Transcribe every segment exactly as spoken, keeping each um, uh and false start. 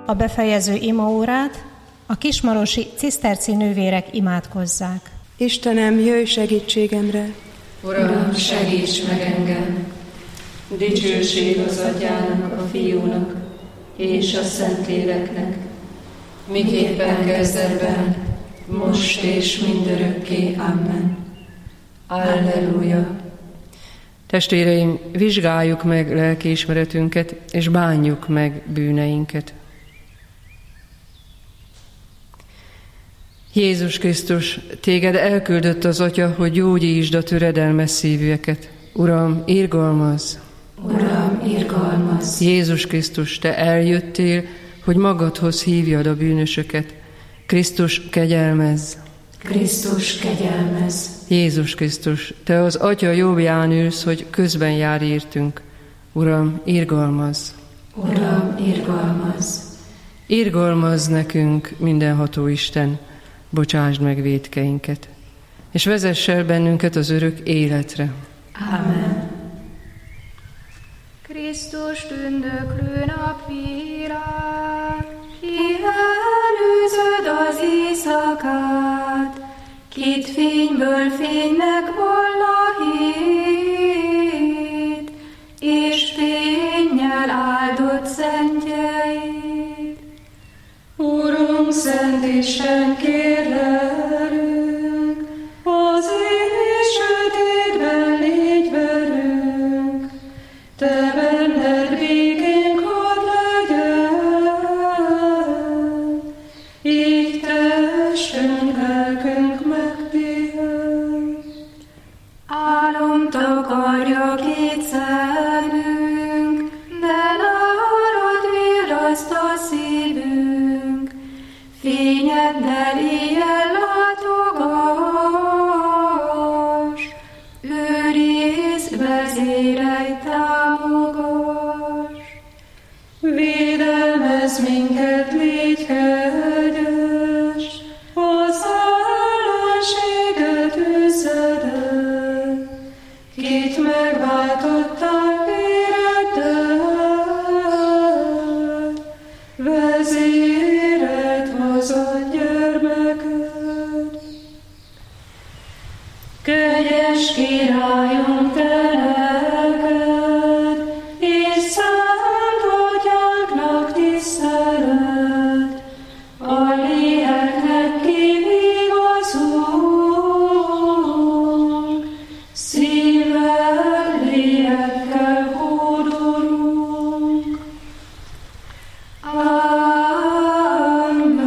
a befejező imaórát a kismarosi ciszterci nővérek imádkozzák. Istenem, jöjj segítségemre! Uram, segíts meg engem! Dicsőség az Atyának, a Fiúnak és a Szentléleknek, miképpen kezdetben, most és mindörökké. Amen. Alleluja! Testvéreim, vizsgáljuk meg lelkiismeretünket, és bánjuk meg bűneinket. Jézus Krisztus, téged elküldött az Atya, hogy gyógyítsd a töredelmes szívűeket. Uram, irgalmazz! Uram, irgalmazz! Jézus Krisztus, te eljöttél, hogy magadhoz hívjad a bűnösöket. Krisztus, kegyelmezz! Krisztus, kegyelmezz! Jézus Krisztus, te az Atya jobbján ülsz, hogy közben jár értünk. Uram, irgalmazz! Uram, irgalmazz! Irgalmazz nekünk, mindenható Isten, bocsásd meg vétkeinket, és vezess el bennünket az örök életre. Amen. Krisztus tündöklő napvilág, ki előzöd az éjszakát, kit fényből fénynek val a hét, és fénnyel áldott szentjeid. Urunk, Szent Isten, kérlelünk, az éj sötétben légy velünk, te benned békénk hadd legyen, így testünk, lelkünk megpihen. Álom takarja két szemünk, de nálad virraszt a szívünk, fényeddel éjjel látogass, őrizd, vezérelj, támogass. Védelmezz minket, légy kegyes, az ellenséget üszed el, kit megváltottál véreddel, vezéred hozad gyermeked. Kegyes Királyunk, te neked, és Szent Atyánknak tisztelet, a léleknek kivigazunk, szívvel, lélekkel hódolunk. Amen.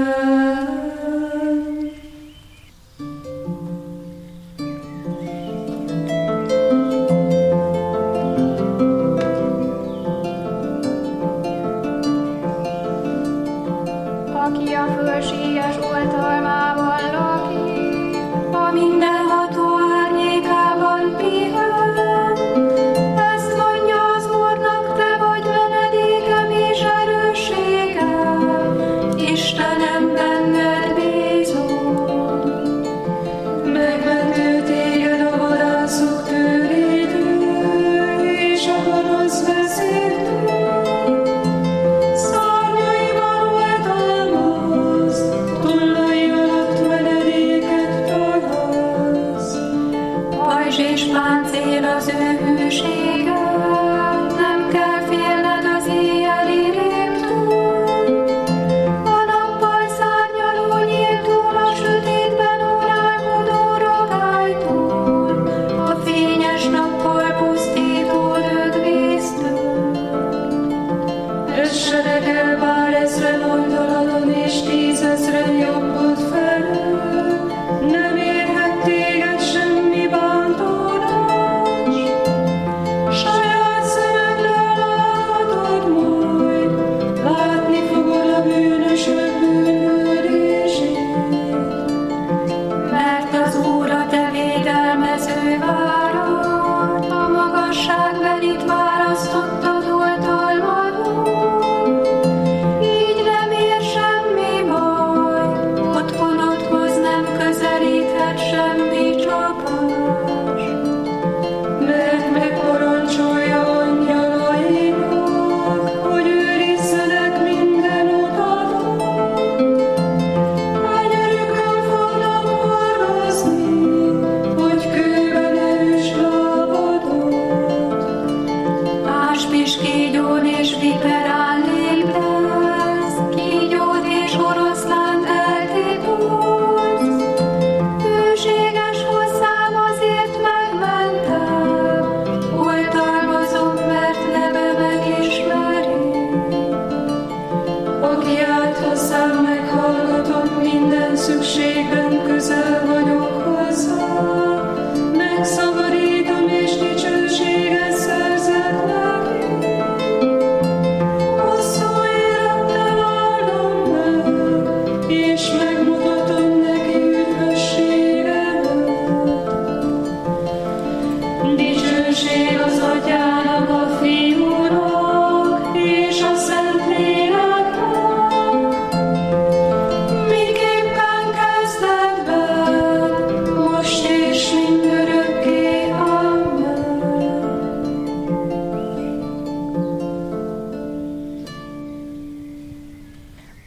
Aki a fölséges oltalmában lakik, a mindenható árnyékában pihen. Ezt mondja az Úrnak, te vagy menedékem és erősségem, Istenem, benned bízom. Megmentő téged a vadászok tőrétől, és a gonosz vezértől. Szárnyaival oltalmaz, tollai alatt menedéket találsz. Pajzs és páncél az ő hűsége, nem kell félned az éjjeli rémtől. A nappal szárnyaló nyíltól, a sötétben uralkodó rogálytól, a fényes nappal pusztító dögvésztől. Essenek el bár ezren oldaladon, és tízezren jobbod felől, nem érhet téged semmi bántódás. Saját szemeddel láthatod majd, látni fogod a bűnösök bűnhődését. Mert az Úr a te védelmező várad, a magasságbelit választottad oltalmadon. Így nem ér semmi baj,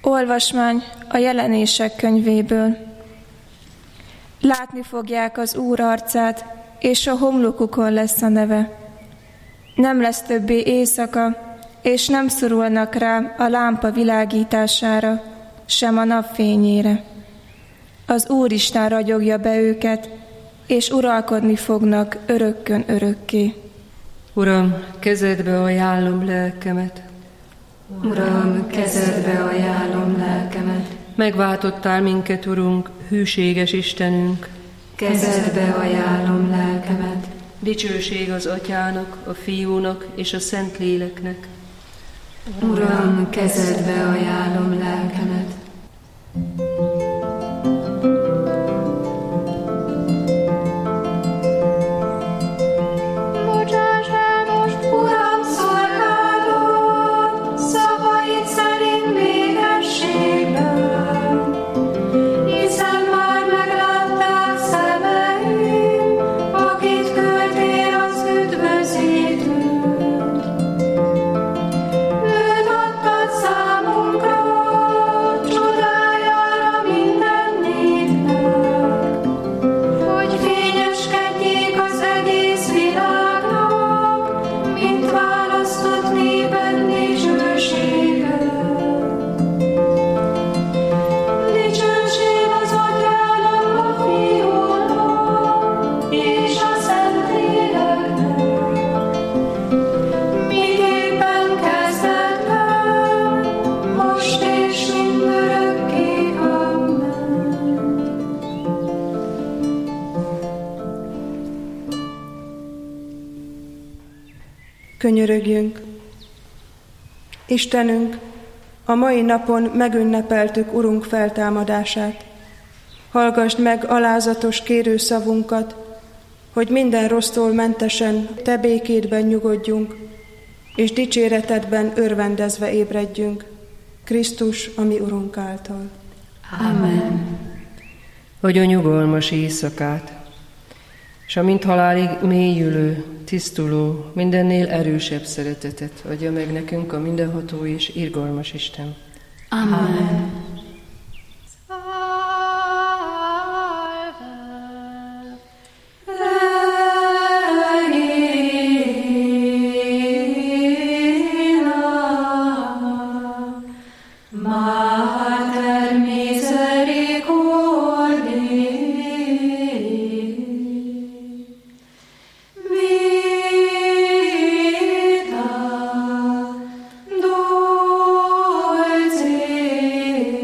Olvasmány a Jelenések könyvéből. Látni fogják az Úr arcát, és a homlokukon lesz a neve. Nem lesz többé éjszaka, és nem szorulnak rá a lámpa világítására, sem a napfényére. Az Úristen ragyogja be őket, és uralkodni fognak örökkön örökké. Uram, kezedbe ajánlom lelkemet. Uram, kezedbe ajánlom lelkemet. Megváltottál minket, Urunk, hűséges Istenünk. Kezedbe ajánlom lelkemet. Dicsőség az Atyának, a Fiúnak és a Szentléleknek. Uram, kezedbe ajánlom lelkemet. Könyörögjünk! Istenünk, a mai napon megünnepeltük Urunk feltámadását. Hallgasd meg alázatos kérőszavunkat, hogy minden rossztól mentesen Te békédben nyugodjunk, és dicséretedben örvendezve ébredjünk, Krisztus, a mi Urunk által. Amen. Adj nyugalmas éjszakát, és a mint halálig mélyülő, tisztuló, mindennél erősebb szeretetet adja meg nekünk a mindenható és irgalmas Isten. Amen. Dulce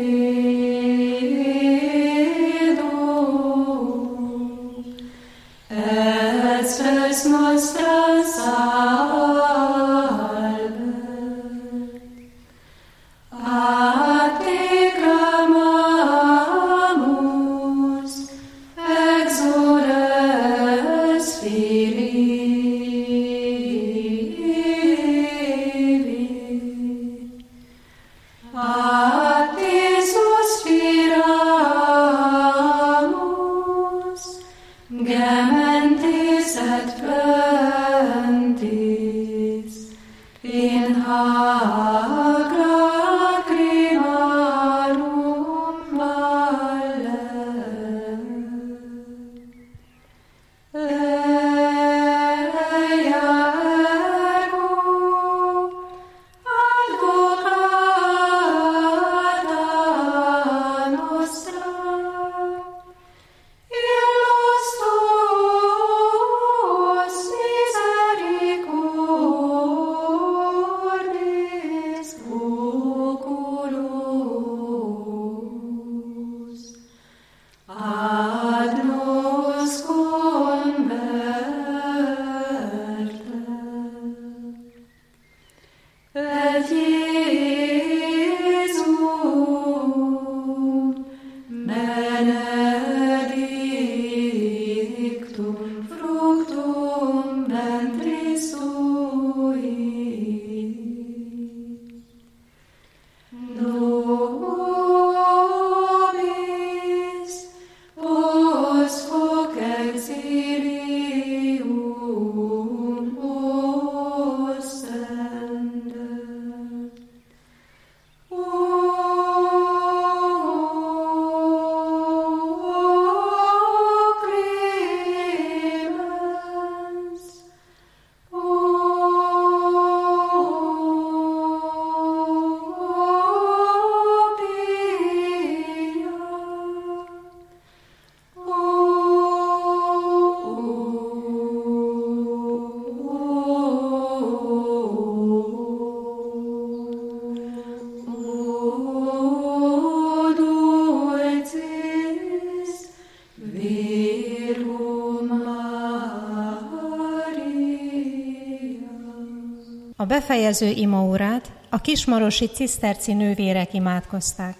befejező imaórát a kismarosi ciszterci nővérek imádkozták.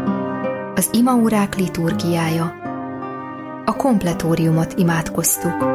Az imaórák liturgiája. A kompletóriumot imádkoztuk.